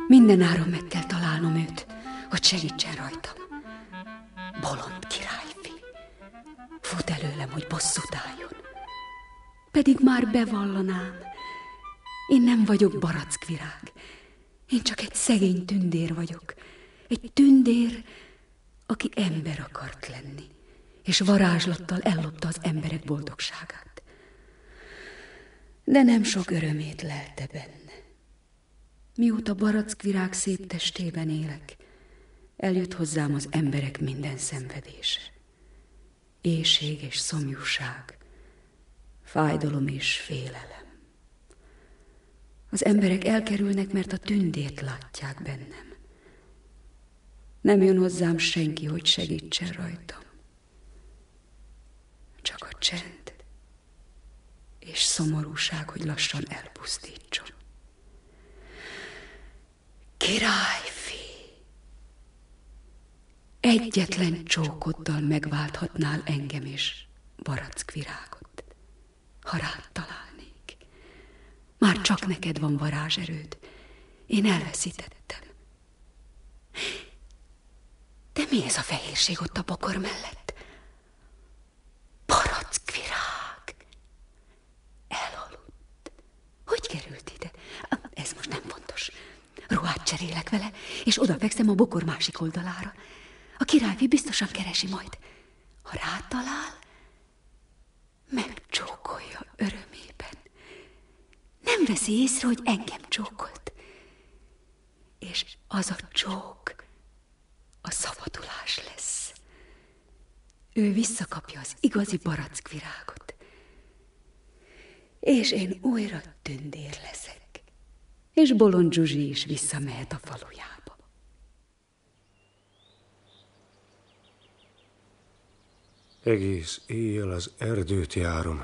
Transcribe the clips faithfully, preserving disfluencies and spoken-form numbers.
Mindenáron meg kell találnom őt, hogy segítsen rajtam. Bolond királyfi. Fut előlem, hogy bosszút álljon. Pedig már bevallanám. Én nem vagyok barackvirág. Én csak egy szegény tündér vagyok. Egy tündér, aki ember akart lenni, és varázslattal ellopta az emberek boldogságát. De nem sok örömét lelte benne. Mióta barackvirág szép testében élek, eljött hozzám az emberek minden szenvedése. Éhség és szomjúság, fájdalom és félelem. Az emberek elkerülnek, mert a tündért látják bennem. Nem jön hozzám senki, hogy segítsen rajtam. Csak a csend és szomorúság, hogy lassan elpusztítson. Királyfi, egyetlen csókoddal megválthatnál engem és barackvirágot, ha rád találnék. Már csak neked van varázserőd, én elveszítettem. De mi ez a fehérség ott a bokor mellett? Barackvirág elaludt. Hogy került ide? Ez most nem fontos. Ruhát cserélek vele, és odafekszem a bokor másik oldalára. A királyfi biztosan keresi majd. Ha rátalál, megcsókolja örömében. Nem veszi észre, hogy engem csókolt. És az a csók a szabadulás lesz. Ő visszakapja az igazi barackvirágot. És én újra tündér leszek. És bolond Zsuzsi is visszamehet a falujába. Egész éjjel az erdőt járom.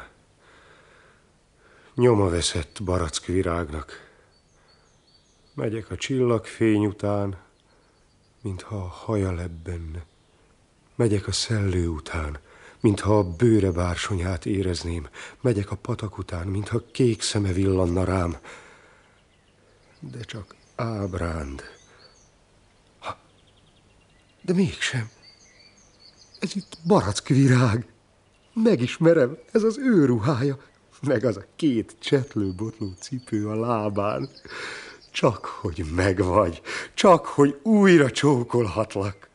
Nyoma veszett barackvirágnak. Megyek a csillagfény után, mintha a haja lebbenne. Megyek a szellő után, mintha a bőre bársonyát érezném. Megyek a patak után, mintha kék szeme villanna rám. De csak ábránd. Ha, de mégsem. Ez itt barackvirág. Megismerem, ez az ő ruhája. Meg az a két csetlőbotló cipő a lábán. Csak hogy megvagy, csak hogy újra csókolhatlak.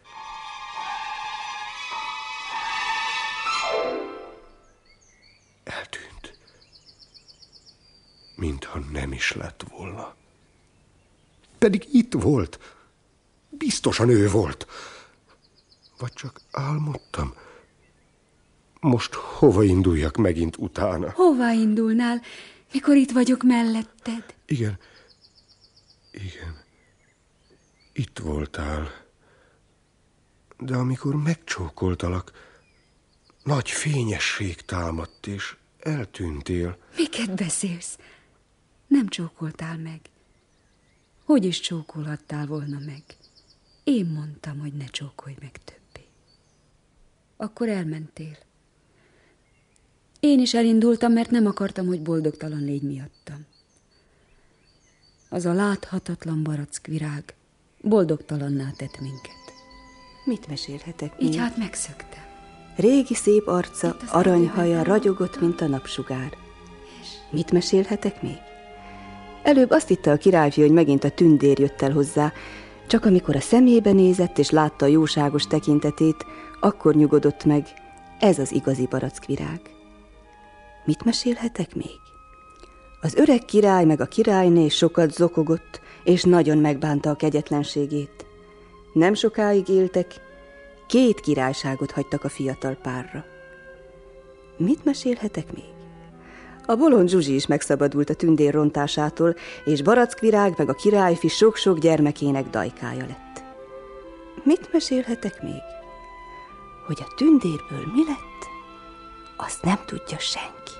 Eltűnt. Mintha nem is lett volna. Pedig itt volt. Biztosan ő volt. Vagy csak álmodtam. Most hova induljak megint utána? Hova indulnál, mikor itt vagyok melletted? Igen. Igen. Itt voltál. De amikor megcsókoltalak, nagy fényesség támadt, és eltűntél. Miket beszélsz? Nem csókoltál meg. Hogy is csókolhattál volna meg? Én mondtam, hogy ne csókolj meg többé. Akkor elmentél. Én is elindultam, mert nem akartam, hogy boldogtalan légy miattam. Az a láthatatlan barackvirág boldogtalanná tett minket. Mit mesélhetek még? Így hát megszöktem. Régi szép arca, aranyhaja ragyogott, mint a napsugár. Mit mesélhetek még? Előbb azt hitte a királyfi, hogy megint a tündér jött el hozzá, csak amikor a szemébe nézett és látta a jóságos tekintetét, akkor nyugodott meg, ez az igazi barackvirág. Mit mesélhetek még? Az öreg király meg a királyné sokat zokogott, és nagyon megbánta a kegyetlenségét. Nem sokáig éltek, két királyságot hagytak a fiatal párra. Mit mesélhetek még? A bolond Zsuzsi is megszabadult a tündér rontásától, és barackvirág meg a királyfi sok-sok gyermekének dajkája lett. Mit mesélhetek még? Hogy a tündérből mi lett, azt nem tudja senki.